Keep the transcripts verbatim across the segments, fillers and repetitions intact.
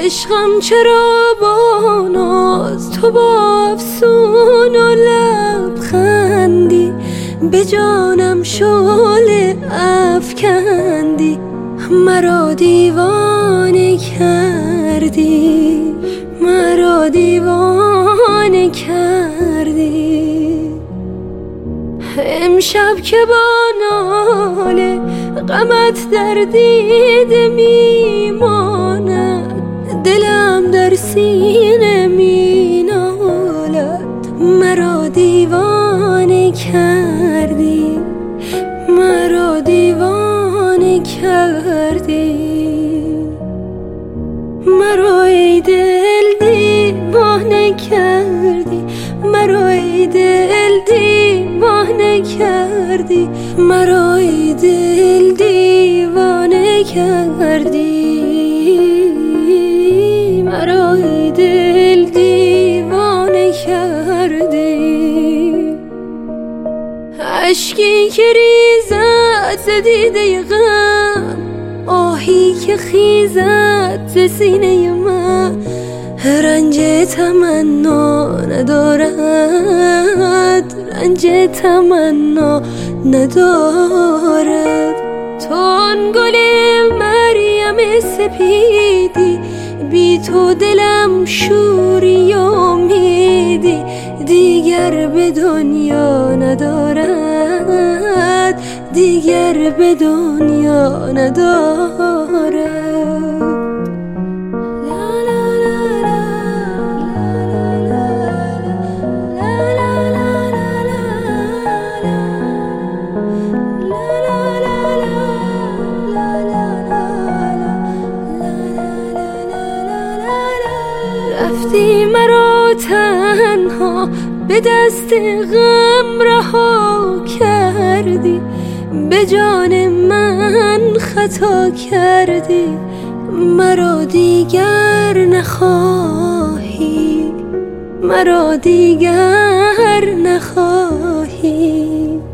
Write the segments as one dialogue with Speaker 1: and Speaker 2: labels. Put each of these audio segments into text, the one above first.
Speaker 1: عشقم چرا با ناز تو با افسون و لبخندی به جانم شعله افکندی، مرا دیوانه کردی، مرا دیوانه کردی. امشب که با ناله غمت در دیده میماند، دلم در سینه می نالد، مرا دیوانه کردی، مرا دیوانه کردی. مرا ای دل دیوانه کردی، مرا ای دل دیوانه کردی، مرا ای دل دیوانه کردی، مرا ای دل دیوانه کردی. اشکی که ریزد ز دیده غم، آهی که خیزد ز سینه من، رنج تمنا ندارد، رنج تمنا ندارد. تو آن گل مریم سپیدی، بی تو دلم شوری امیدی، دیگر به دنیا ندارد، دیگر به دنیا ندارد. رفتی مرا تنها به دست غم رها کردی، به جان من خطا کردی، مرا دیگر نخواهی، مرا دیگر نخواهی.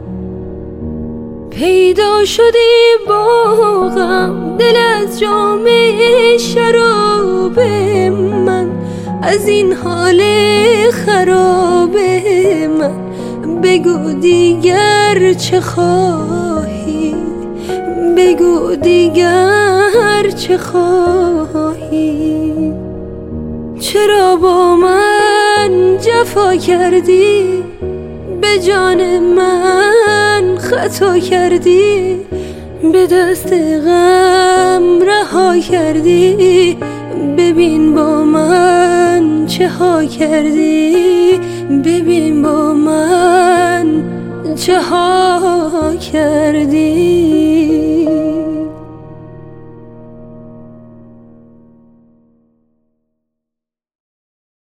Speaker 1: پیدا شدی با غم دل از جام شراب من، از این حال خراب من بگو دیگر چه خواهی، بگو دیگر چه خواهی. چرا با من جفا کردی، به جان من خطا کردی، به دست غم رها کردی، ببین با من چه ها کردی، ببین با من چه ها کردی.